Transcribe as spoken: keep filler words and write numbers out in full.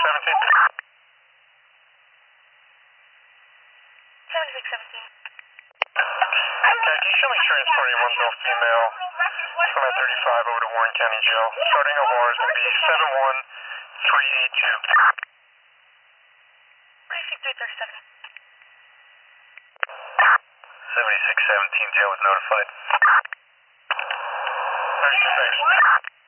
seventeen. seventy-six seventeen. Okay, can you show me transporting one male female from at thirty-five over to Warren County Jail? Starting O R is going to be seven one three eight two. Precinct three thirty-seven. seventy-six seventeen, jail was notified. thirty-six.